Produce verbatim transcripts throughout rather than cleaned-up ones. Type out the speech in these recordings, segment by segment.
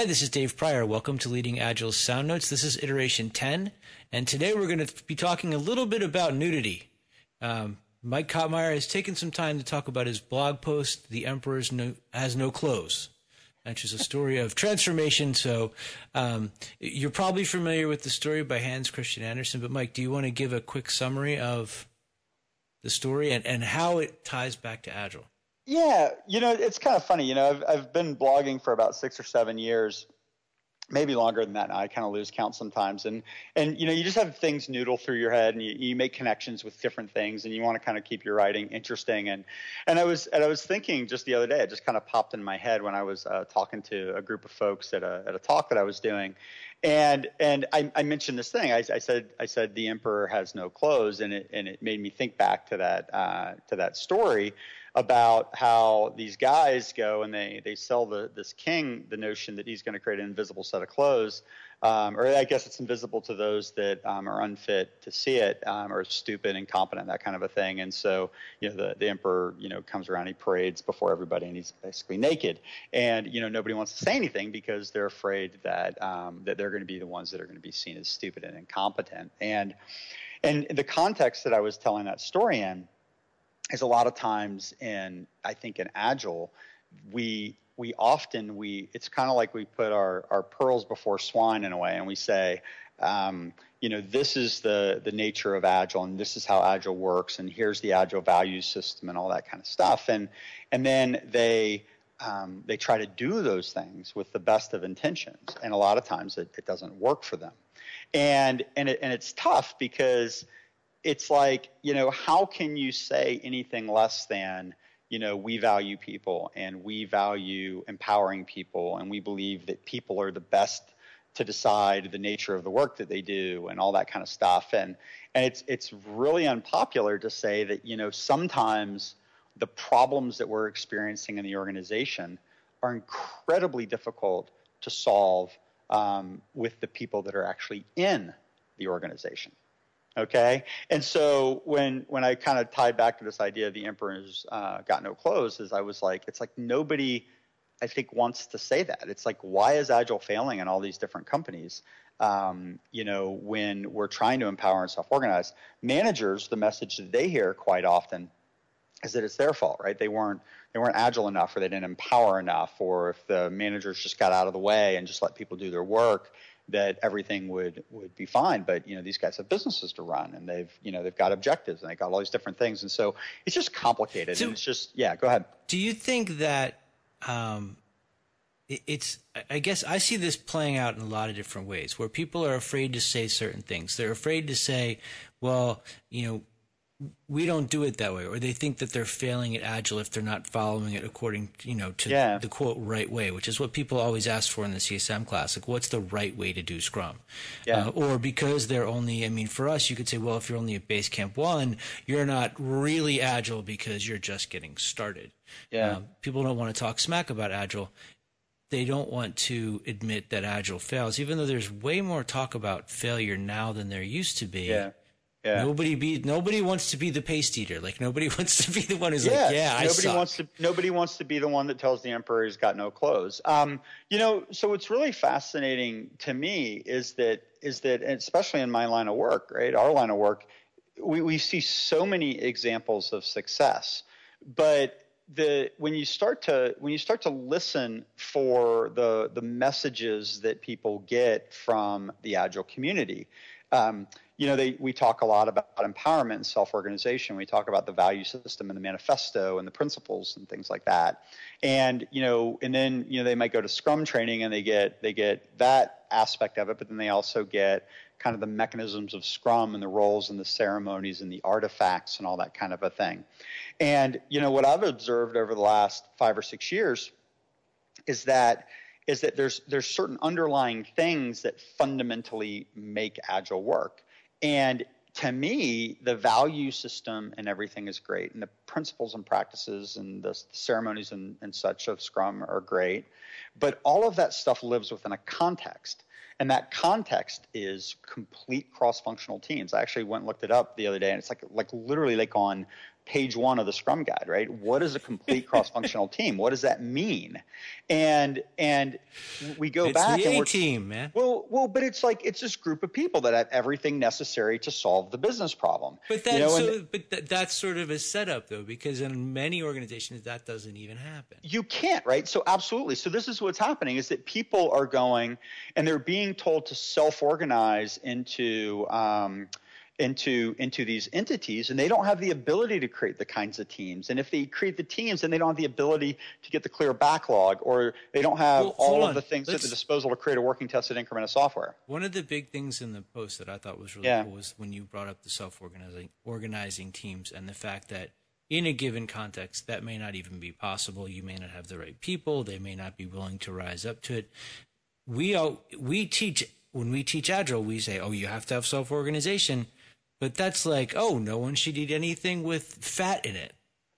Hi, this is Dave Pryor. Welcome to Leading Agile's Sound Notes. This is iteration ten, and today we're going to be talking a little bit about nudity. Um, Mike Kottmeyer has taken some time to talk about his blog post, The Emperor no, Has No Clothes, which is a story of transformation. So um, you're probably familiar with the story by Hans Christian Andersen, but Mike, do you want to give a quick summary of the story and, and how it ties back to Agile? Yeah, you know, it's kind of funny. You know, I've, I've been blogging for about six or seven years, maybe longer than that now. I kind of lose count sometimes. And, and you know, you just have things noodle through your head and you, you make connections with different things and you want to kind of keep your writing interesting. And, and I was, and I was thinking just the other day, it just kind of popped in my head when I was uh, talking to a group of folks at a, at a talk that I was doing. And, and I, I mentioned this thing. I, I said, I said, the emperor has no clothes. And it, and it made me think back to that, uh, to that story about how these guys go and they, they sell the, this king the notion that he's going to create an invisible set of clothes, um, or I guess it's invisible to those that um, are unfit to see it, um, or stupid, incompetent, that kind of a thing. And so, you know, the, the emperor, you know, comes around, he parades before everybody, and he's basically naked. And, you know, nobody wants to say anything because they're afraid that um, that they're going to be the ones that are going to be seen as stupid and incompetent. And and the context that I was telling that story in is a lot of times in, I think in Agile, we we often, we it's kind of like we put our, our pearls before swine in a way, and we say, um, you know, this is the, the nature of Agile, and this is how Agile works, and here's the Agile value system and all that kind of stuff. And and then they um, they try to do those things with the best of intentions, and a lot of times it, it doesn't work for them. And and it, and it's tough because it's like, you know, how can you say anything less than, you know, we value people and we value empowering people and we believe that people are the best to decide the nature of the work that they do and all that kind of stuff. And and it's it's really unpopular to say that, you know, sometimes the problems that we're experiencing in the organization are incredibly difficult to solve um, with the people that are actually in the organization. Okay, and so when when I kind of tied back to this idea of the emperor's uh, got no clothes, is I was like, it's like nobody, I think, wants to say that. It's like, why is Agile failing in all these different companies? Um, you know, when we're trying to empower and self-organize, managers, the message that they hear quite often is that it's their fault, right? They weren't they weren't agile enough, or they didn't empower enough, or if the managers just got out of the way and just let people do their work, that everything would, would be fine. But, you know, these guys have businesses to run, and they've, you know, they've got objectives, and they've got all these different things. And so it's just complicated. So, and it's just, yeah, go ahead. Do you think that um, it, it's, I guess I see this playing out in a lot of different ways, where people are afraid to say certain things. They're afraid to say, well, you know, we don't do it that way, or they think that they're failing at Agile if they're not following it according, you know, to yeah. the quote right way, which is what people always ask for in the C S M class. Like, what's the right way to do Scrum? Yeah. Uh, or because they're only, I mean, for us, you could say, well, if you're only at Basecamp one, you're not really Agile because you're just getting started. Yeah. Um, people don't want to talk smack about Agile. They don't want to admit that Agile fails, even though there's way more talk about failure now than there used to be. Yeah. Yeah. Nobody be nobody wants to be the paste eater. Like, nobody wants to be the one who's yes, like, yeah, I nobody suck. wants to. Nobody wants to be the one that tells the emperor he's got no clothes. Um, you know, so what's really fascinating to me is that is that, especially in my line of work, right, our line of work, we we see so many examples of success, but the when you start to when you start to listen for the the messages that people get from the Agile community. Um, You know, they, we talk a lot about empowerment and self-organization. We talk about the value system and the manifesto and the principles and things like that. And, you know, and then, you know, they might go to Scrum training and they get, they get that aspect of it, but then they also get kind of the mechanisms of Scrum and the roles and the ceremonies and the artifacts and all that kind of a thing. And, you know, what I've observed over the last five or six years is that is that there's there's certain underlying things that fundamentally make Agile work. And to me, the value system and everything is great, and the principles and practices and the ceremonies and, and such of Scrum are great, but all of that stuff lives within a context. And that context is complete cross-functional teams. I actually went and looked it up the other day, and it's like like literally like on page one of the Scrum Guide, right? What is a complete cross-functional team? What does that mean? And and we go it's back the and we're A-team, man. Well, well, but it's like it's this group of people that have everything necessary to solve the business problem. But that, you know, so, and, but th- that's sort of a setup, though, because in many organizations that doesn't even happen. You can't, right? So absolutely. So this is what's happening: is that people are going and they're being told to self-organize into. Um, into into these entities, and they don't have the ability to create the kinds of teams. And if they create the teams, then they don't have the ability to get the clear backlog, or they don't have well, all on. of the things Let's, at the disposal to create a working tested increment of software. One of the big things in the post that I thought was really yeah. cool was when you brought up the self-organizing organizing teams and the fact that in a given context that may not even be possible. You may not have the right people. They may not be willing to rise up to it. We all, we teach when we teach Agile, we say, oh, you have to have self-organization. But that's like, oh, no one should eat anything with fat in it.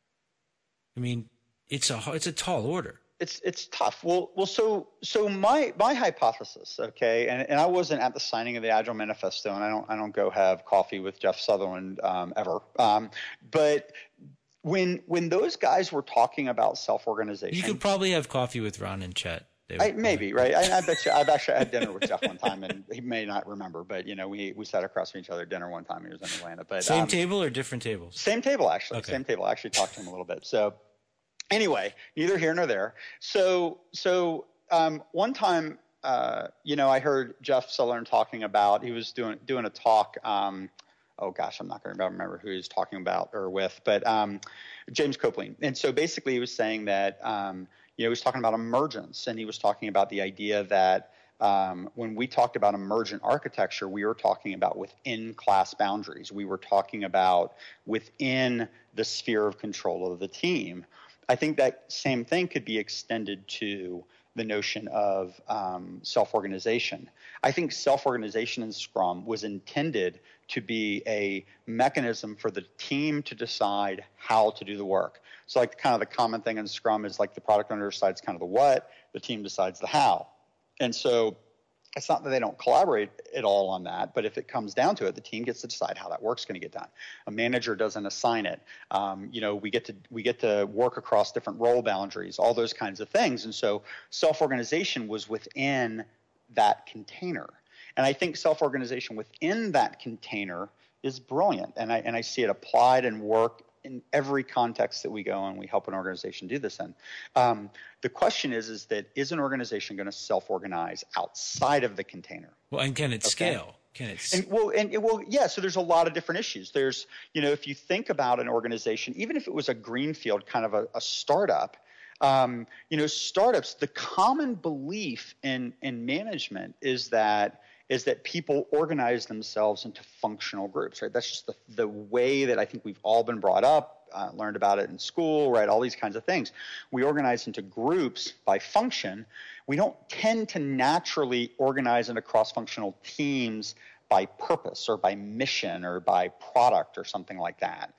I mean, it's a it's a tall order. It's it's tough. Well, well, so so my my hypothesis, okay, and, and I wasn't at the signing of the Agile Manifesto, and I don't I don't go have coffee with Jeff Sutherland um, ever. Um, but when when those guys were talking about self-organization, you could probably have coffee with Ron and Chet. I, maybe, right? I, I bet you. I've actually had dinner with Jeff one time, and he may not remember, but you know, we we sat across from each other at dinner one time. He was in Atlanta, but same um, table or different tables? Same table, actually. Okay. Same table. I actually talked to him a little bit. So, anyway, neither here nor there. So, so um, one time, uh, you know, I heard Jeff Sutherland talking about. He was doing doing a talk. Um, oh gosh, I'm not going to remember who he was talking about or with, but um, James Copeland. And so basically, he was saying that. Um, You know, he was talking about emergence, and he was talking about the idea that um, when we talked about emergent architecture, we were talking about within class boundaries. We were talking about within the sphere of control of the team. I think that same thing could be extended to the notion of um, self-organization. I think self-organization in Scrum was intended to be a mechanism for the team to decide how to do the work. So like kind of the common thing in Scrum is like the product owner decides kind of the what, the team decides the how. And so it's not that they don't collaborate at all on that, but if it comes down to it, the team gets to decide how that work's going to get done. A manager doesn't assign it. Um, you know, we get to we get to work across different role boundaries, all those kinds of things. And so self-organization was within that container. And I think self-organization within that container is brilliant. And I and I see it applied and work in every context that we go and we help an organization do this in. Um, the question is, is that is an organization going to self-organize outside of the container? Well, and can it okay. scale? Can it? And, well, and it will, yeah. So there's a lot of different issues. There's, you know, if you think about an organization, even if it was a greenfield kind of a, a startup, um, you know, startups, the common belief in in management is that is that people organize themselves into functional groups, right? That's just the, the way that I think we've all been brought up, uh, learned about it in school, right? All these kinds of things. We organize into groups by function. We don't tend to naturally organize into cross-functional teams by purpose or by mission or by product or something like that.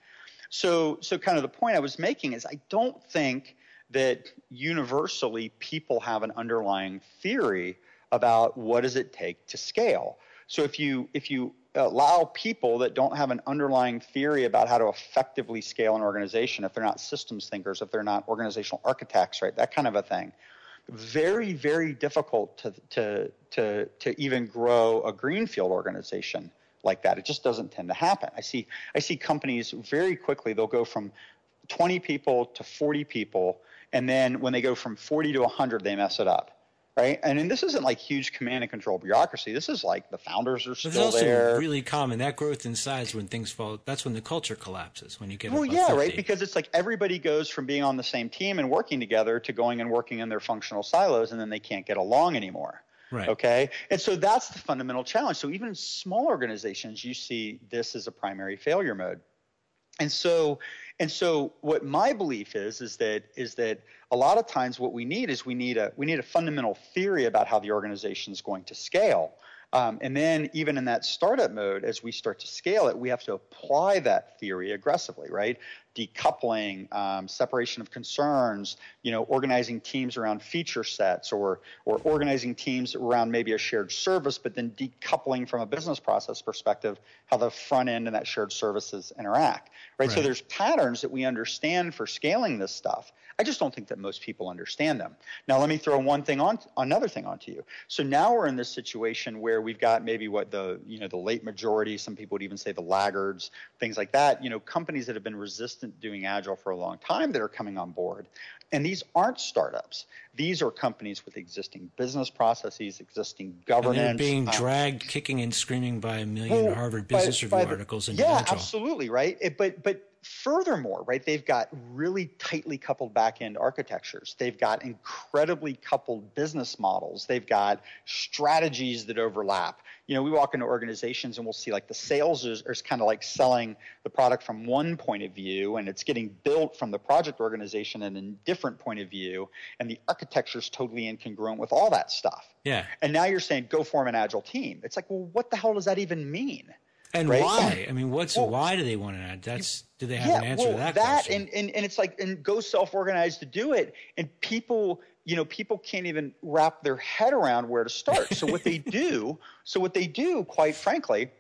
So, so kind of the point I was making is I don't think that universally people have an underlying theory about what does it take to scale. So if you if you allow people that don't have an underlying theory about how to effectively scale an organization, if they're not systems thinkers, if they're not organizational architects, right, that kind of a thing, very, very difficult to to to to even grow a greenfield organization like that. It just doesn't tend to happen. I see I see companies very quickly, they'll go from twenty people to forty people, and then when they go from forty to one hundred, they mess it up. Right, and, and this isn't like huge command and control bureaucracy. This is like the founders are still there. It's also there. Really common. That growth in size when things fall. That's when the culture collapses. When you get well, above yeah, fifty. Right, because it's like everybody goes from being on the same team and working together to going and working in their functional silos, and then they can't get along anymore. Right. Okay, and so that's the fundamental challenge. So even in small organizations, you see this as a primary failure mode. And so, and so, what my belief is is that is that a lot of times what we need is we need a we need a fundamental theory about how the organization is going to scale, um, and then even in that startup mode, as we start to scale it, we have to apply that theory aggressively, right? decoupling, um, separation of concerns, you know, organizing teams around feature sets, or or organizing teams around maybe a shared service, but then decoupling from a business process perspective how the front end and that shared services interact, right? Right. So there's patterns that we understand for scaling this stuff. I just don't think that most people understand them. Now, let me throw one thing on, another thing onto you. So now we're in this situation where we've got maybe what the, you know, the late majority, some people would even say the laggards, things like that, you know, companies that have been resistant to doing Agile for a long time that are coming on board. And these aren't startups. These are companies with existing business processes, existing governance. And they're being um, dragged kicking and screaming by a million well, Harvard by- Business by Review the- articles into yeah, Agile. absolutely, right? It- but but furthermore, right, they've got really tightly coupled back-end architectures. They've got incredibly coupled business models. They've got strategies that overlap. You know, we walk into organizations and we'll see like the sales is, is kind of like selling the product from one point of view, and it's getting built from the project organization in a different point of view, and the architecture is totally incongruent with all that stuff. Yeah. And now you're saying go form an Agile team. It's like, well, what the hell does that even mean? And right? why? I mean, what's well, why do they want to add? That's do they have yeah, an answer well, to that, that question? And, and and it's like, and go self-organize to do it. And people, you know, people can't even wrap their head around where to start. So what they do, so what they do, quite frankly,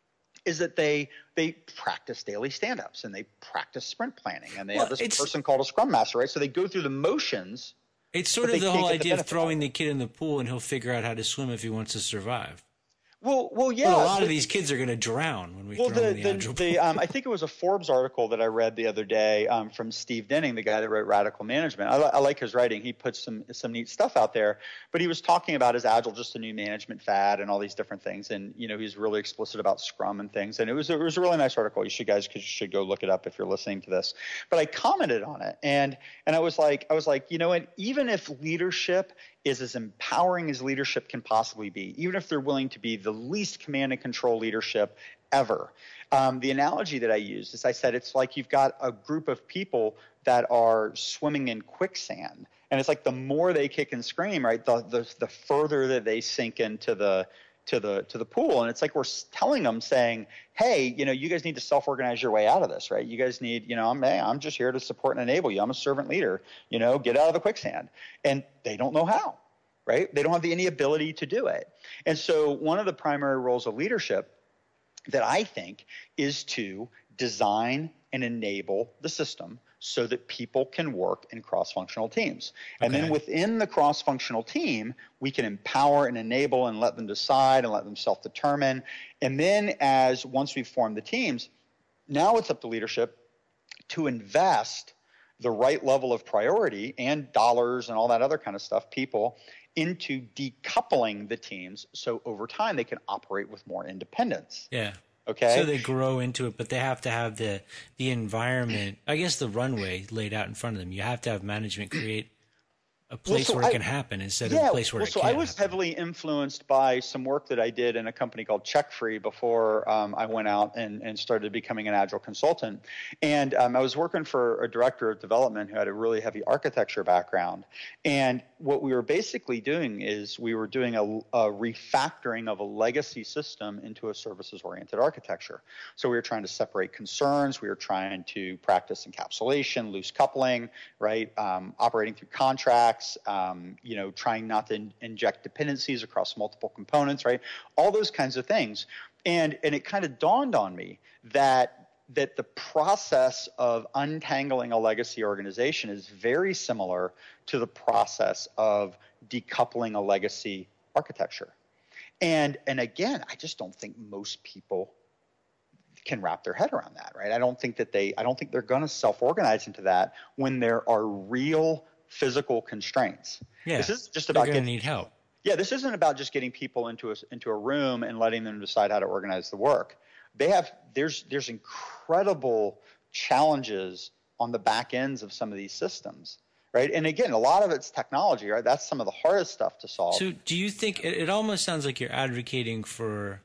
is that they they practice daily stand-ups and they practice sprint planning, and they Well, have this it's- person called a scrum master, right? So they go through the motions. It's sort but of they the can't whole get the idea of benefit throwing out. the kid in the pool and he'll figure out how to swim if he wants to survive. Well, well, yeah. But a lot but- of these kids are going to drown when we Well, throw the them in the, the, Agile the pool. um, I think it was a Forbes article that I read the other day um, from Steve Denning, the guy that wrote Radical Management. I, li- I like his writing. He puts some some neat stuff out there. But he was talking about is Agile just a new management fad and all these different things. And you know, he's really explicit about Scrum and things. And it was it was a really nice article. You should guys should go look it up if you're listening to this. But I commented on it, and and I was like I was like, you know what? Even if leadership is as empowering as leadership can possibly be, even if they're willing to be the least command and control leadership ever. Um, the analogy that I used is I said it's like you've got a group of people that are swimming in quicksand. And it's like the more they kick and scream, right, the the, the further that they sink into the to the to the pool. And it's like we're telling them, saying, hey, you know, you guys need to self-organize your way out of this, right? You guys need, you know, I'm, hey, I'm just here to support and enable you. I'm a servant leader, you know, get out of the quicksand. And they don't know how, right? They don't have the, any ability to do it. And so one of the primary roles of leadership that I think is to design and enable the system so that people can work in cross-functional teams. And Okay. then within the cross-functional team, we can empower and enable and let them decide and let them self-determine. And then as once we've formed the teams, now it's up to leadership to invest the right level of priority and dollars and all that other kind of stuff, people, into decoupling the teams so over time they can operate with more independence. Yeah. Okay. So they grow into it, but they have to have the the environment, I guess the runway laid out in front of them. You have to have management create a place so where it I- can happen instead Yeah, of a place where well, it so can't I was happen. heavily influenced by some work that I did in a company called CheckFree before um, I went out and, and started becoming an Agile consultant. And um, I was working for a director of development who had a really heavy architecture background. And what we were basically doing is we were doing a, a refactoring of a legacy system into a services-oriented architecture. So we were trying to separate concerns. We were trying to practice encapsulation, loose coupling, right? Um, operating through contracts. Um, you know, trying not to in- inject dependencies across multiple components, right? All those kinds of things. And and it kind of dawned on me that that the process of untangling a legacy organization is very similar to the process of decoupling a legacy architecture. And and again, I just don't think most people can wrap their head around that, right? I don't think that they I don't think they're going to self-organize into that when there are real physical constraints. Yeah. This is just They're about going to getting need help. Yeah, this isn't about just getting people into a into a room and letting them decide how to organize the work. They have there's there's incredible challenges on the back ends of some of these systems, right? And again, a lot of it's technology, right? That's some of the hardest stuff to solve. So do you think it, it almost sounds like you're advocating for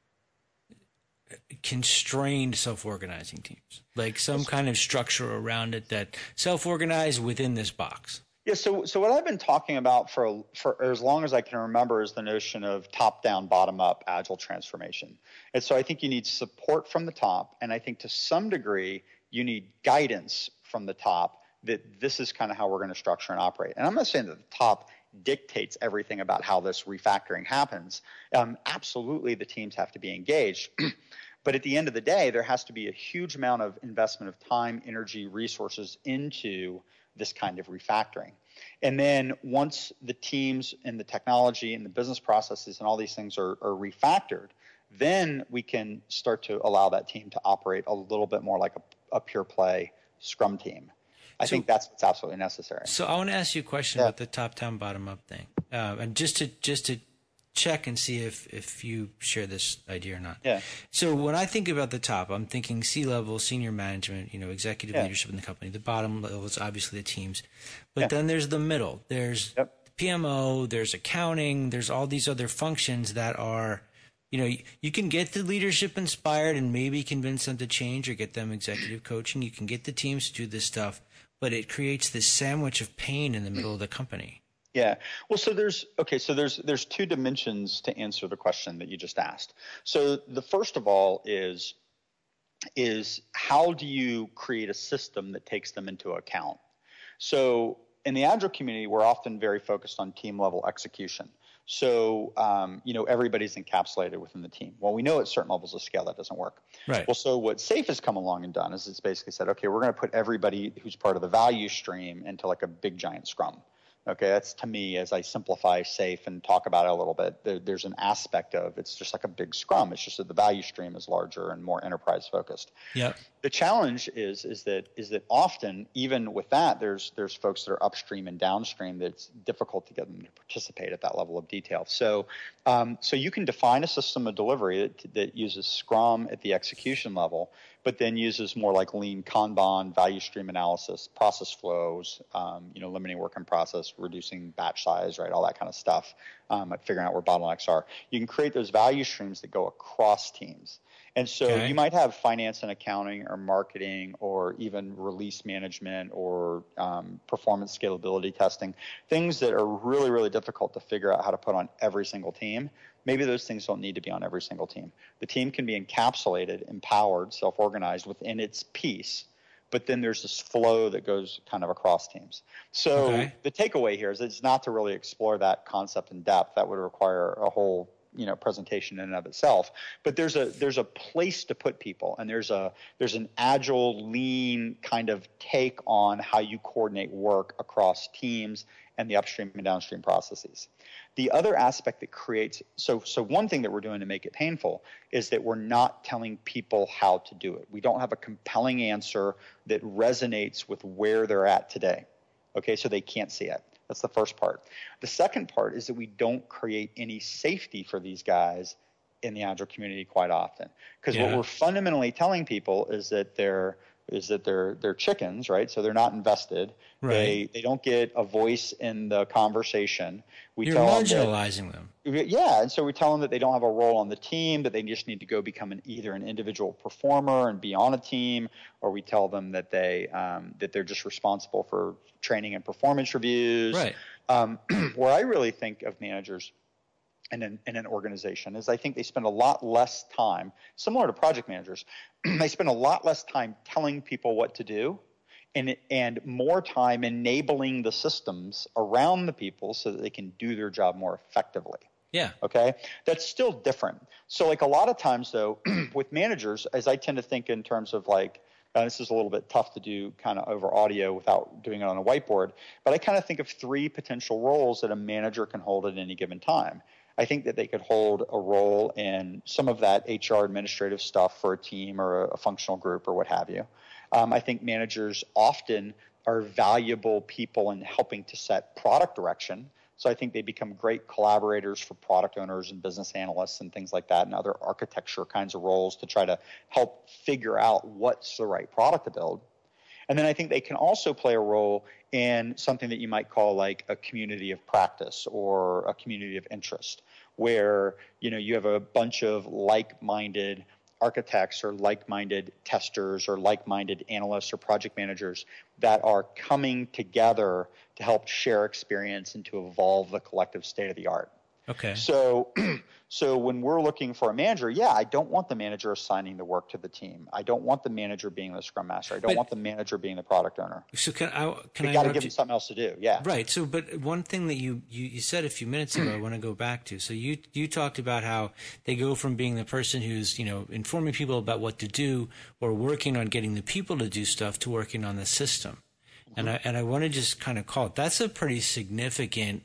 constrained self-organizing teams, like some kind of structure around it that self-organize within this box? Yeah, so so what I've been talking about for for as long as I can remember is the notion of top-down, bottom-up agile transformation. And so I think you need support from the top, and I think to some degree you need guidance from the top that this is kind of how we're going to structure and operate. And I'm not saying that the top dictates everything about how this refactoring happens. Um, absolutely, the teams have to be engaged. But at the end of the day, there has to be a huge amount of investment of time, energy, resources into this kind of refactoring. And then once the teams and the technology and the business processes and all these things are, are refactored, then we can start to allow that team to operate a little bit more like a, a pure play Scrum team. I so, think that's what's absolutely necessary. So I want to ask you a question yeah. about the top-down, bottom-up thing, uh, and just to just to check and see if if you share this idea or not. Yeah. So when I think about the top, I'm thinking C-level, senior management, you know, executive yeah. leadership in the company. The bottom level is obviously the teams, but yeah. then there's the middle. There's yep. P M O. There's accounting. There's all these other functions that are. You know, you can get the leadership inspired and maybe convince them to change or get them executive coaching. You can get the teams to do this stuff, but it creates this sandwich of pain in the middle of the company. Yeah. Well, so there's okay. So there's there's two dimensions to answer the question that you just asked. So the first of all is is how do you create a system that takes them into account? So in the Agile community, we're often very focused on team level execution. So, um, you know, everybody's encapsulated within the team. Well, we know at certain levels of scale that doesn't work. Right. Well, so what SAFe has come along and done is it's basically said, okay, we're going to put everybody who's part of the value stream into like a big giant scrum. Okay, that's to me, as I simplify SAFe and talk about it a little bit, there, there's an aspect of it's just like a big scrum. It's just that the value stream is larger and more enterprise focused. Yeah. The challenge is is that is that often even with that, there's there's folks that are upstream and downstream that's difficult to get them to participate at that level of detail. So um, so you can define a system of delivery that, that uses Scrum at the execution level, but then uses more like lean Kanban, value stream analysis, process flows, um, you know, limiting work in process, reducing batch size, right, all that kind of stuff, um, figuring out where bottlenecks are. You can create those value streams that go across teams. And so okay. you might have finance and accounting or marketing or even release management or um, performance scalability testing, things that are really, really difficult to figure out how to put on every single team. Maybe those things don't need to be on every single team. The team can be encapsulated, empowered, self-organized within its piece, but then there's this flow that goes kind of across teams. So okay. the takeaway here is it's not to really explore that concept in depth. That would require a whole you know presentation in and of itself, but there's a there's a place to put people, and there's a there's an agile, lean kind of take on how you coordinate work across teams and the upstream and downstream processes. The other aspect that creates so so one thing that we're doing to make it painful is that we're not telling people how to do it. We don't have a compelling answer that resonates with where they're at today. Okay, so they can't see it. That's the first part. The second part is that we don't create any safety for these guys in the Agile community quite often. Because yeah. what we're fundamentally telling people is that they're is that they're they're chickens, right? So they're not invested. Right. They they don't get a voice in the conversation. We You're tell marginalizing them, that, them. Yeah, and so we tell them that they don't have a role on the team, that they just need to go become an, either an individual performer and be on a team, or we tell them that they um, that they're just responsible for training and performance reviews. Right. Um, where I really think of managers in an, in an organization is I think they spend a lot less time, similar to project managers, they spend a lot less time telling people what to do and and more time enabling the systems around the people so that they can do their job more effectively. Yeah. Okay. That's still different. So like a lot of times though, with managers, as I tend to think in terms of like, Uh, this is a little bit tough to do kind of over audio without doing it on a whiteboard, but I kind of think of three potential roles that a manager can hold at any given time. I think that they could hold a role in some of that H R administrative stuff for a team or a, a functional group or what have you. Um, I think managers often are valuable people in helping to set product direction. So I think they become great collaborators for product owners and business analysts and things like that and other architecture kinds of roles to try to help figure out what's the right product to build. And then I think they can also play a role in something that you might call like a community of practice or a community of interest, where you know you have a bunch of like-minded architects or like-minded testers or like-minded analysts or project managers that are coming together to help share experience and to evolve the collective state of the art. Okay. So, so when we're looking for a manager, yeah, I don't want the manager assigning the work to the team. I don't want the manager being the scrum master. I don't But, want the manager being the product owner. So can I can We I got to give them you? something else to do. Yeah. Right. So, but one thing that you, you, you said a few minutes ago, I want to go back to. So you you talked about how they go from being the person who's, you know, informing people about what to do or working on getting the people to do stuff to working on the system. Mm-hmm. And I and I want to just kind of call it, that's a pretty significant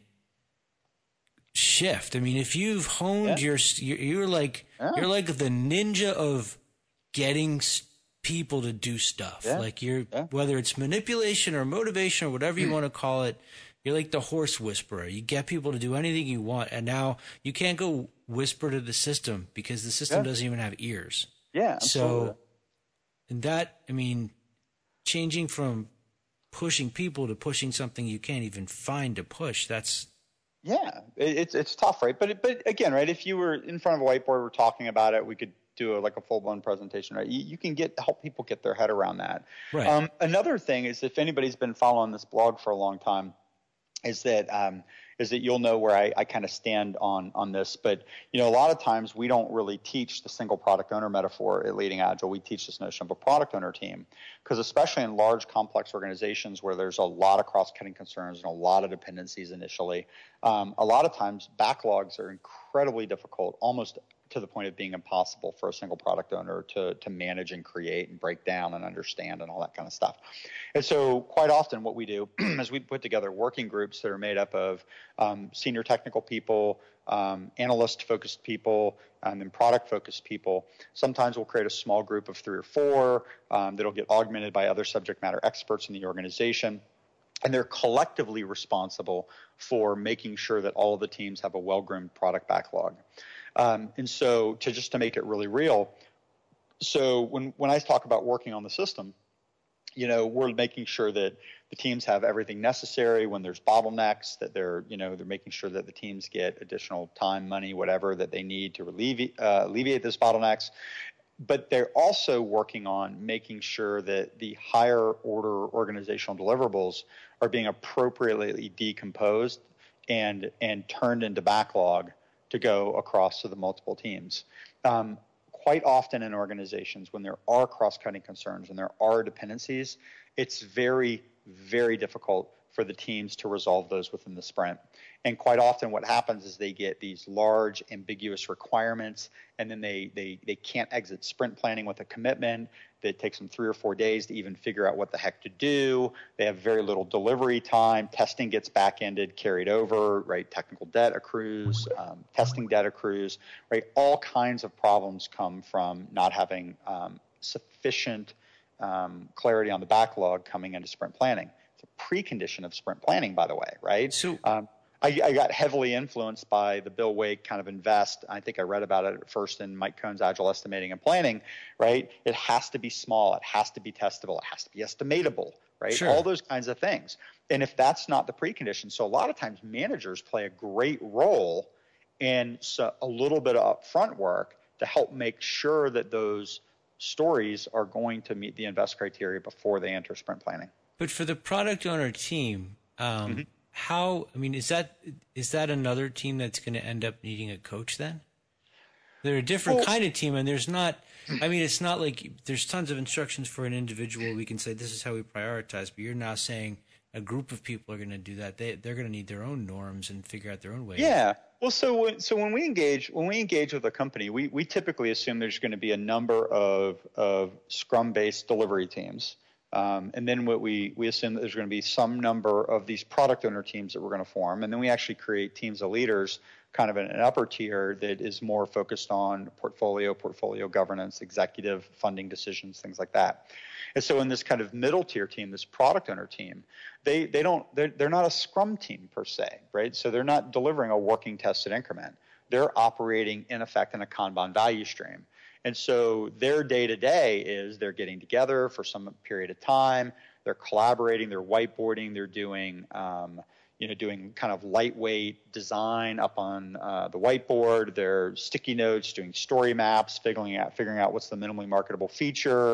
shift. I mean, if you've honed yeah. your, you're, you're like yeah. you're like the ninja of getting people to do stuff. Yeah. Like you're, yeah. whether it's manipulation or motivation or whatever you want to call it, you're like the horse whisperer. You get people to do anything you want, and now you can't go whisper to the system because the system yeah. doesn't even have ears. Yeah. Absolutely. So, and that, I mean, changing from pushing people to pushing something you can't even find to push, that's, yeah, it's it's tough, right? But but again, right? If you were in front of a whiteboard, we're talking about it, we could do a, like a full blown presentation, right? You, you can get help people get their head around that. Right. Um, another thing is, if anybody's been following this blog for a long time, is that um, is that you'll know where I, I kind of stand on on this. But you know, a lot of times we don't really teach the single product owner metaphor at Leading Agile. We teach this notion of a product owner team, because especially in large, complex organizations where there's a lot of cross-cutting concerns and a lot of dependencies initially, um, a lot of times backlogs are incredibly difficult, almost to the point of being impossible for a single product owner to to manage and create and break down and understand and all that kind of stuff. And so quite often what we do is we put together working groups that are made up of um, senior technical people, um, analyst-focused people, and then product-focused people. Sometimes we'll create a small group of three or four um, that'll get augmented by other subject matter experts in the organization. And they're collectively responsible for making sure that all of the teams have a well-groomed product backlog. Um, and so to just to make it really real, so when, when I talk about working on the system, you know, we're making sure that the teams have everything necessary when there's bottlenecks, that they're, you know, they're making sure that the teams get additional time, money, whatever that they need to alleviate, uh, alleviate those bottlenecks. But they're also working on making sure that the higher order organizational deliverables are being appropriately decomposed and and turned into backlog to go across to the multiple teams. Um, quite often in organizations, when there are cross-cutting concerns and there are dependencies, it's very, very difficult for the teams to resolve those within the sprint. And quite often what happens is they get these large, ambiguous requirements, and then they they they can't exit sprint planning with a commitment that takes them three or four days to even figure out what the heck to do. They have very little delivery time. Testing gets back-ended, carried over, right? Technical debt accrues, um, testing debt accrues, right? All kinds of problems come from not having um, sufficient um, clarity on the backlog coming into sprint planning. It's a precondition of sprint planning, by the way, right? So, um, I, I got heavily influenced by the Bill Wake kind of invest. I think I read about it at first in Mike Cohn's Agile Estimating and Planning, right? It has to be small. It has to be testable. It has to be estimatable, right? Sure. All those kinds of things. And if that's not the precondition, so a lot of times managers play a great role in so a little bit of upfront work to help make sure that those stories are going to meet the invest criteria before they enter sprint planning. But for the product owner team, um, mm-hmm. how, I mean, is that is that another team that's going to end up needing a coach then? They're a different well, kind of team, and there's not, I mean, it's not like there's tons of instructions for an individual. We can say this is how we prioritize, but you're now saying a group of people are going to do that. They, they're going to need their own norms and figure out their own ways. Yeah. Well, so when, so when we engage when we engage with a company, we, we typically assume there's going to be a number of, of Scrum-based delivery teams. Um, and then what we, we assume that there's going to be some number of these product owner teams that we're going to form. And then we actually create teams of leaders kind of in an upper tier that is more focused on portfolio, portfolio governance, executive funding decisions, things like that. And so in this kind of middle tier team, this product owner team, they they don't they're, they're not a Scrum team per se, right? So they're not delivering a working tested increment. They're operating in effect in a Kanban value stream. And so their day-to-day is they're getting together for some period of time, they're collaborating, they're whiteboarding, they're doing, um, you know, doing kind of lightweight design up on uh, the whiteboard, they're sticky notes, doing story maps, figuring out, figuring out what's the minimally marketable feature,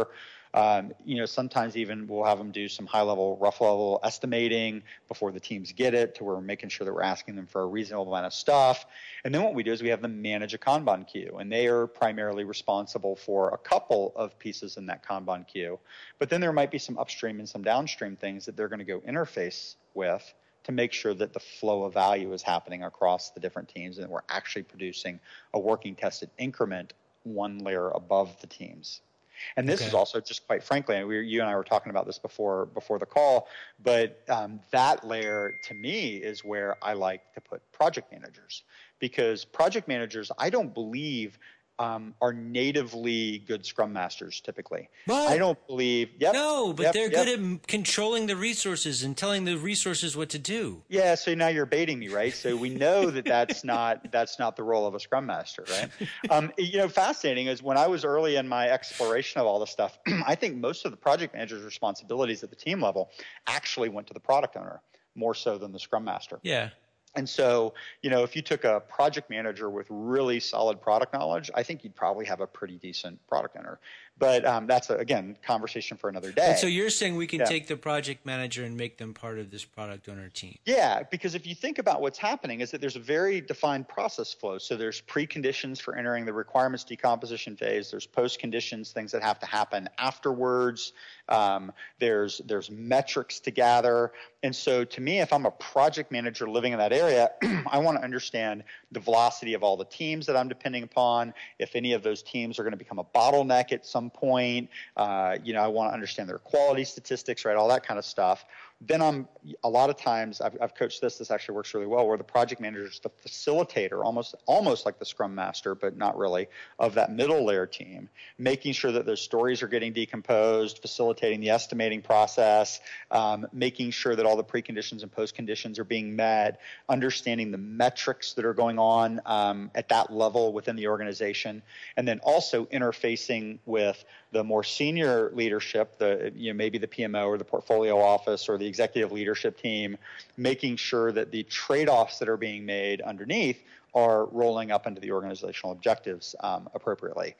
Um, you know, sometimes even we'll have them do some high level, rough level estimating before the teams get it, to where we're making sure that we're asking them for a reasonable amount of stuff. And then what we do is we have them manage a Kanban queue, and they are primarily responsible for a couple of pieces in that Kanban queue. But then there might be some upstream and some downstream things that they're going to go interface with to make sure that the flow of value is happening across the different teams and we're actually producing a working tested increment one layer above the teams. And this okay. is also just quite frankly, we, you and I were talking about this before before the call, but um, that layer to me is where I like to put project managers, because project managers, I don't believe Um, are natively good Scrum Masters typically. What? I don't believe. Yep, no, but yep, they're yep. good at controlling the resources and telling the resources what to do. Yeah, so now you're baiting me, right? So we know that that's not that's not the role of a Scrum Master, right? um, you know, fascinating is when I was early in my exploration of all this stuff, I think most of the project manager's responsibilities at the team level actually went to the product owner more so than the Scrum Master. Yeah. And so, you know, if you took a project manager with really solid product knowledge, I think you'd probably have a pretty decent product owner. But um, that's, a, again, conversation for another day. And so you're saying we can yeah. take the project manager and make them part of this product owner team? Yeah, because if you think about what's happening is that there's a very defined process flow. So there's preconditions for entering the requirements decomposition phase. There's post-conditions, things that have to happen afterwards. Um, there's there's metrics to gather. And so to me, if I'm a project manager living in that area, I want to understand the velocity of all the teams that I'm depending upon. If any of those teams are going to become a bottleneck at some point, uh, you know, I want to understand their quality statistics, right? All that kind of stuff. Then I'm a lot of times I've, I've coached this. This actually works really well, where the project manager is the facilitator, almost almost like the Scrum Master, but not really, of that middle layer team, making sure that those stories are getting decomposed, facilitating the estimating process, um, making sure that all the preconditions and post-conditions are being met, understanding the metrics that are going on um, at that level within the organization, and then also interfacing with the more senior leadership, the you know maybe the P M O or the portfolio office or the executive leadership team, making sure that the trade-offs that are being made underneath are rolling up into the organizational objectives um, appropriately.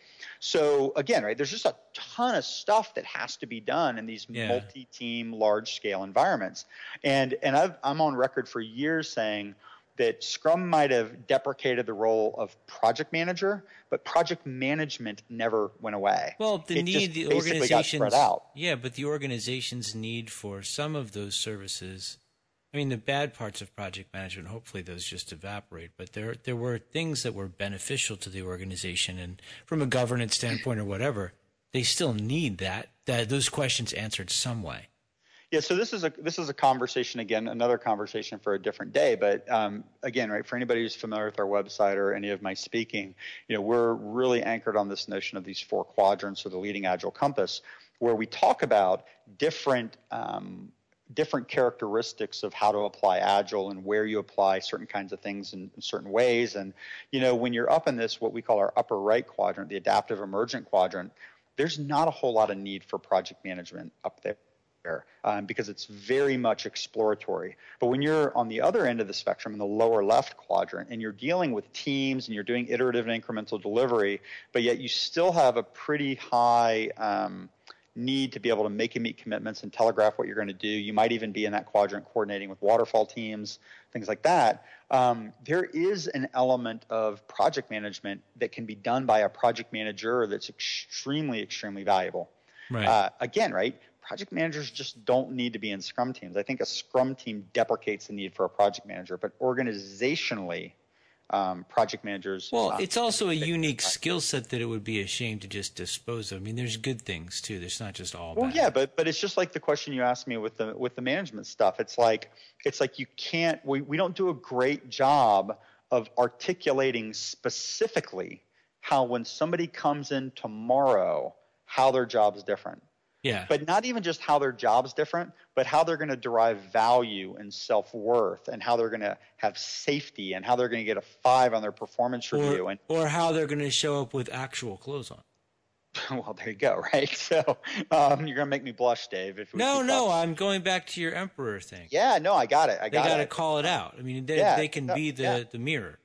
So again, right, there's just a ton of stuff that has to be done in these yeah. multi-team, large-scale environments. And and I've, I'm on record for years saying that Scrum might have deprecated the role of project manager, but project management never went away. Well, the it need, the organizations, got spread out. Yeah, but the organization's need for some of those services, I mean, the bad parts of project management, hopefully those just evaporate, but there there were things that were beneficial to the organization, and from a governance standpoint or whatever, they still need that, that those questions answered some way. Yeah, so this is a this is a conversation, again, another conversation for a different day. But um, again, right, for anybody who's familiar with our website or any of my speaking, you know, we're really anchored on this notion of these four quadrants, or the leading agile compass, where we talk about different um, different characteristics of how to apply agile and where you apply certain kinds of things in, in certain ways. And you know, when you're up in this, what we call our upper right quadrant, the adaptive emergent quadrant, there's not a whole lot of need for project management up there. Um, because it's very much exploratory. But when you're on the other end of the spectrum, in the lower left quadrant, and you're dealing with teams and you're doing iterative and incremental delivery, but yet you still have a pretty high um, need to be able to make and meet commitments and telegraph what you're going to do. You might even be in that quadrant coordinating with waterfall teams, things like that. Um, there is an element of project management that can be done by a project manager that's extremely, extremely valuable. Right. Uh, again, right? Project managers just don't need to be in Scrum teams. I think a Scrum team deprecates the need for a project manager, but organizationally, um, project managers. Well, uh, it's also a unique skill set that it would be a shame to just dispose of. I mean, there's good things too. There's not just all well, bad. yeah, but but it's just like the question you asked me with the with the management stuff. It's like it's like you can't. We we don't do a great job of articulating specifically how when somebody comes in tomorrow, how their job's different. Yeah. But not even just how their job's different, but how they're going to derive value and self-worth, and how they're going to have safety, and how they're going to get a five on their performance review. Or, and or how they're going to show up with actual clothes on. Well, there you go, right? So um, you're going to make me blush, Dave. If we no, no, talking. I'm going back to your emperor thing. Yeah, no, I got it. I got they got it. to call it out. I mean, they, yeah, they can no, be the, yeah. the mirror.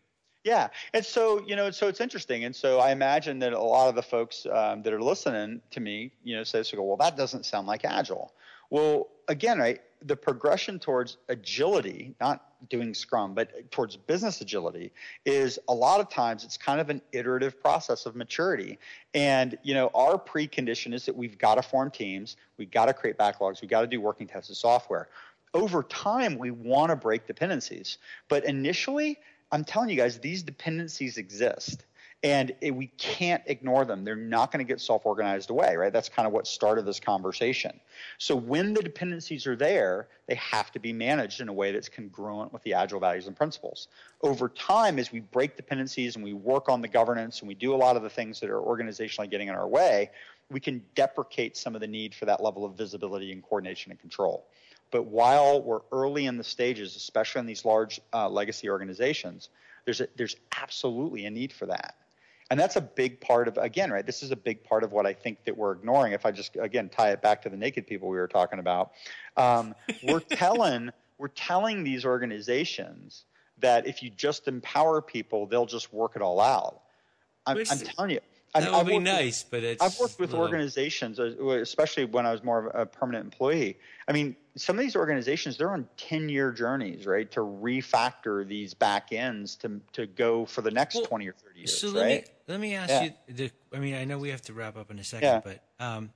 Yeah. And so, you know, so it's interesting. And so I imagine that a lot of the folks um, that are listening to me, you know, say, so go, well, that doesn't sound like Agile. Well, again, right, the progression towards agility, not doing Scrum, but towards business agility is a lot of times it's kind of an iterative process of maturity. And, you know, our precondition is that we've got to form teams. We've got to create backlogs. We've got to do working tested software. Over time, we want to break dependencies. But initially, I'm telling you guys, these dependencies exist. And it, we can't ignore them. They're not going to get self-organized away, right? That's kind of what started this conversation. So when the dependencies are there, they have to be managed in a way that's congruent with the Agile values and principles. Over time, as we break dependencies and we work on the governance and we do a lot of the things that are organizationally getting in our way, we can deprecate some of the need for that level of visibility and coordination and control. But while we're early in the stages, especially in these large uh, legacy organizations, there's a, there's absolutely a need for that. And that's a big part of, again, right, this is a big part of what I think that we're ignoring. If I just, again, tie it back to the naked people we were talking about, um, we're telling we're telling these organizations that if you just empower people, they'll just work it all out. I'm, I'm telling you. That I, would I've be worked nice, with, but it's I've worked with little... organizations, especially when I was more of a permanent employee. I mean, some of these organizations, they're on ten-year journeys, right, to refactor these back ends to to go for the next well, twenty or thirty years, so let right? Me, let me ask yeah. you, the, I mean, I know we have to wrap up in a second, yeah. but um,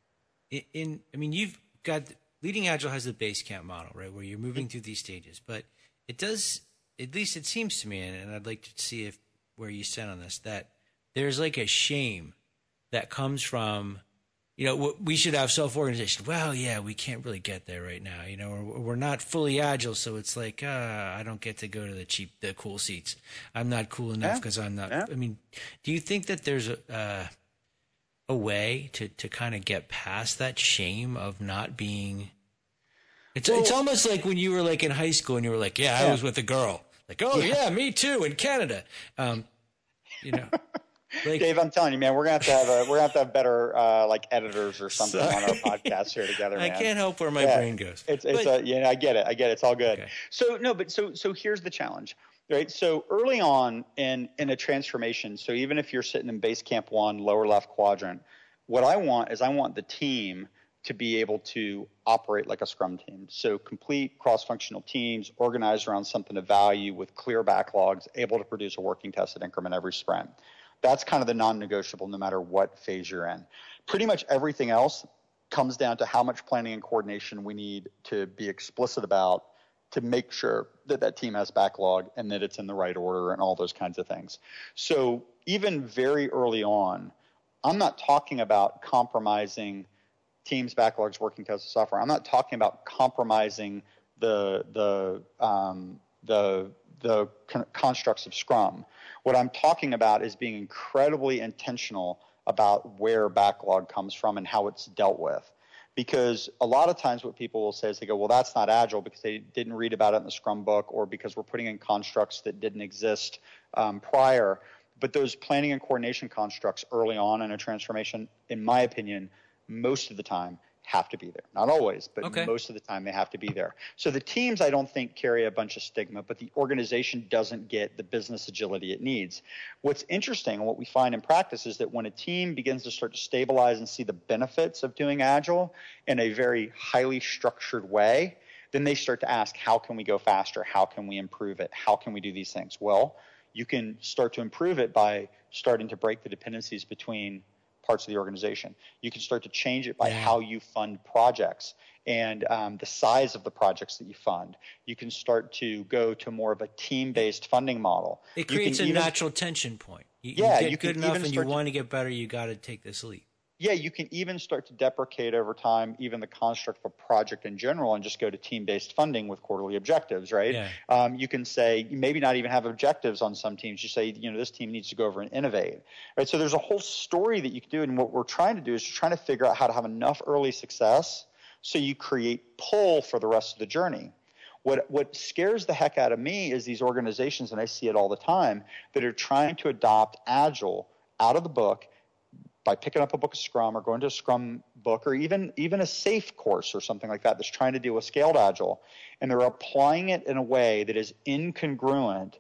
in, in, I mean, you've got, Leading Agile has the Basecamp model, right, where you're moving through these stages, but it does, at least it seems to me, and I'd like to see if where you stand on this, that there's like a shame that comes from, you know, we should have self-organization. Well, yeah, we can't really get there right now. You know, or we're not fully agile, so it's like, uh, I don't get to go to the cheap, the cool seats. I'm not cool enough because yeah. I'm not. Yeah. I mean, do you think that there's a uh, a way to to kind of get past that shame of not being? It's well, it's almost like when you were like in high school and you were like, yeah, I yeah. was with a girl. Like, oh yeah, yeah me too in Canada. Um, you know. Like, Dave, I'm telling you, man, we're gonna have to have a we're gonna have to have better uh, like editors or something sorry. on our podcast here together, man. I can't help where my yeah, brain goes. It's it's but, a yeah, I get it, I get it. It's all good. Okay. So no, but so so here's the challenge, right? So early on in in a transformation, so even if you're sitting in Basecamp one, lower left quadrant, what I want is I want the team to be able to operate like a Scrum team. So complete cross-functional teams organized around something of value with clear backlogs, able to produce a working tested increment every sprint. That's kind of the non-negotiable no matter what phase you're in. Pretty much everything else comes down to how much planning and coordination we need to be explicit about to make sure that that team has backlog and that it's in the right order and all those kinds of things. So even very early on, I'm not talking about compromising teams, backlogs, working tested software. I'm not talking about compromising the the um, the the con- constructs of Scrum. What I'm talking about is being incredibly intentional about where backlog comes from and how it's dealt with. Because a lot of times what people will say is they go, well, that's not Agile because they didn't read about it in the Scrum book or because we're putting in constructs that didn't exist um, prior. But those planning and coordination constructs early on in a transformation, in my opinion, most of the time have to be there. Not always, but okay. most of the time they have to be there. So the teams, I don't think, carry a bunch of stigma, but the organization doesn't get the business agility it needs. What's interesting and what we find in practice is that when a team begins to start to stabilize and see the benefits of doing Agile in a very highly structured way, then they start to ask, how can we go faster? How can we improve it? How can we do these things? Well, you can start to improve it by starting to break the dependencies between parts of the organization. You can start to change it by yeah. how you fund projects and um, the size of the projects that you fund. You can start to go to more of a team-based funding model. It creates a even, natural tension point. You, yeah, you get you good enough and you to, want to get better, you got to take this leap. Yeah, you can even start to deprecate over time even the construct of a project in general and just go to team-based funding with quarterly objectives, right? Yeah. Um, you can say, maybe not even have objectives on some teams. You say, you know, this team needs to go over and innovate, right? So there's a whole story that you can do. And what we're trying to do is trying to figure out how to have enough early success so you create pull for the rest of the journey. What what scares the heck out of me is these organizations, and I see it all the time, that are trying to adopt Agile out of the book by picking up a book of Scrum or going to a Scrum book or even, even a SAFe course or something like that that's trying to deal with scaled Agile, and they're applying it in a way that is incongruent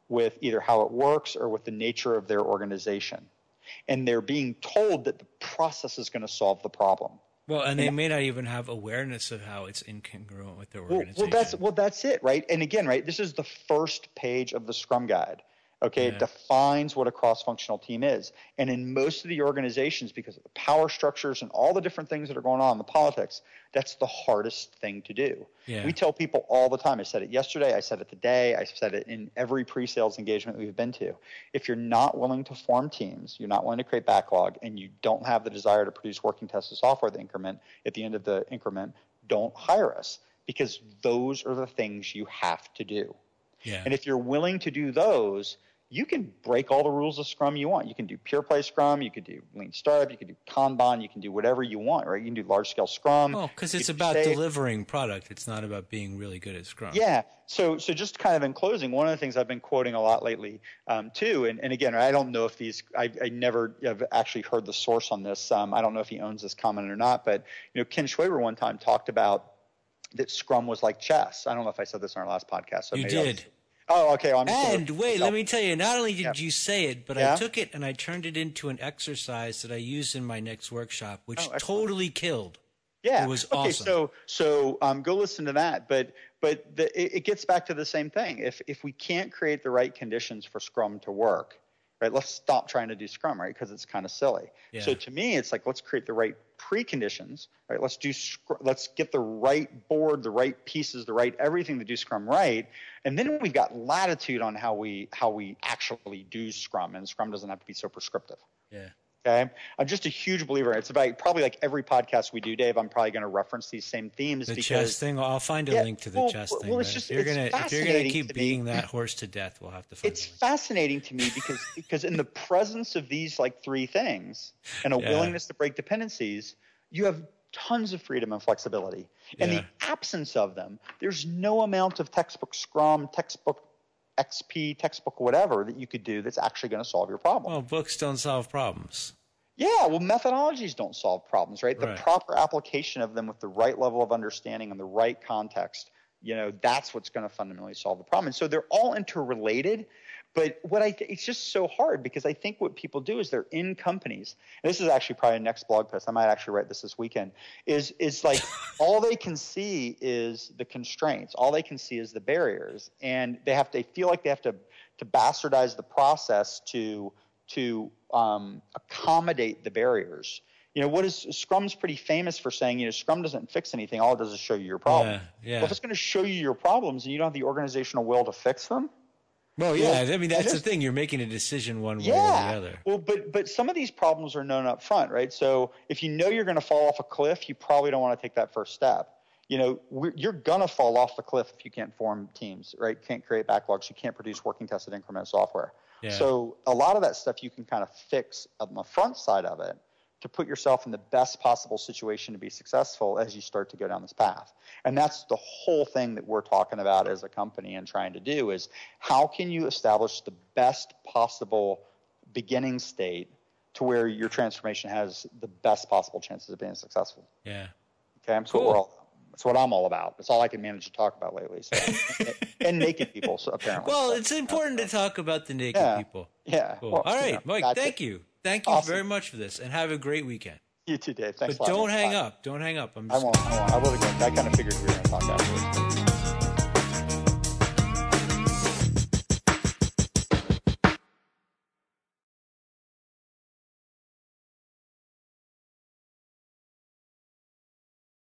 with either how it works or with the nature of their organization. And they're being told that the process is going to solve the problem. Well, and they and, may not even have awareness of how it's incongruent with their organization. Well, well, that's well, that's it, right? And again, right, this is the first page of the Scrum Guide. Okay, yeah. It defines what a cross-functional team is. And in most of the organizations, because of the power structures and all the different things that are going on in the politics, that's the hardest thing to do. Yeah. We tell people all the time, I said it yesterday, I said it today, I said it in every pre-sales engagement we've been to. If you're not willing to form teams, you're not willing to create backlog, and you don't have the desire to produce working tested software at the increment, at the end of the increment, don't hire us, because those are the things you have to do. Yeah. And if you're willing to do those, you can break all the rules of Scrum you want. You can do pure play Scrum. You could do Lean Startup. You can do Kanban. You can do whatever you want, right? You can do large scale Scrum. Oh, because it's about safe. delivering product. It's not about being really good at Scrum. Yeah. So, so just kind of in closing, one of the things I've been quoting a lot lately, um, too, and, and again, I don't know if these, I, I never have actually heard the source on this. Um, I don't know if he owns this comment or not, but you know, Ken Schwaber one time talked about that Scrum was like chess. I don't know if I said this on our last podcast. So you maybe did. I'll, Oh, okay. Well, I'm and wait, let me tell you, not only did yeah. you say it, but yeah. I took it and I turned it into an exercise that I used in my next workshop, which oh, totally killed. Yeah. It was okay, awesome. So, so um, go listen to that. But, but the, it, it gets back to the same thing. If, if we can't create the right conditions for Scrum to work, right, let's stop trying to do Scrum, right? Because it's kind of silly. Yeah. So to me, it's like, let's create the right preconditions, right? Let's do, let's get the right board, the right pieces, the right everything to do Scrum right. And then we've got latitude on how we, how we actually do Scrum, and Scrum doesn't have to be so prescriptive. Yeah. Okay. I'm just a huge believer. It's about probably like every podcast we do, Dave, I'm probably going to reference these same themes. The because, chess thing. I'll find a yeah, link to the well, chess well, thing. Well, it's just, if you're it's gonna if you're gonna keep to beating me. that horse to death, we'll have to find. It's fascinating to me because because in the presence of these like three things and a yeah. willingness to break dependencies, you have tons of freedom and flexibility. In yeah. the absence of them, there's no amount of textbook Scrum, textbook X P, textbook whatever that you could do that's actually going to solve your problem. Well, books don't solve problems. Yeah, well, methodologies don't solve problems, right? The right. proper application of them with the right level of understanding and the right context, you know, that's what's going to fundamentally solve the problem. And so they're all interrelated. But what I th- it's just so hard because I think what people do is they're in companies. And this is actually probably a next blog post. I might actually write this this weekend. Is is like all they can see is the constraints. All they can see is the barriers, and they have to they feel like they have to to bastardize the process to to um, accommodate the barriers. You know, what is Scrum's pretty famous for saying, you know, Scrum doesn't fix anything. All it does is show you your problem. Yeah, yeah. Well, if it's going to show you your problems and you don't have the organizational will to fix them. Well, yeah, I mean, that's the thing. You're making a decision one way yeah. or the other. Well, but but some of these problems are known up front, right? So if you know you're going to fall off a cliff, you probably don't want to take that first step. You know, we're, you're going to fall off the cliff if you can't form teams, right? Can't create backlogs. You can't produce working tested increment software. Yeah. So a lot of that stuff you can kind of fix on the front side of it to put yourself in the best possible situation to be successful as you start to go down this path. And that's the whole thing that we're talking about as a company and trying to do is how can you establish the best possible beginning state to where your transformation has the best possible chances of being successful. Yeah. Okay. That's cool. what we're all That's what I'm all about. That's all I can manage to talk about lately. So, and naked people, so apparently. Well, so, it's important to talk about the naked yeah, people. Yeah. Cool. Well, all right, you know, Mike, gotcha. thank you. Thank you awesome. very much for this, and have a great weekend. You too, Dave. Thanks but a lot. don't man. hang Bye. up. Don't hang up. I'm I just won't. I won't. I really won't. I kind of figured we were going to talk afterwards.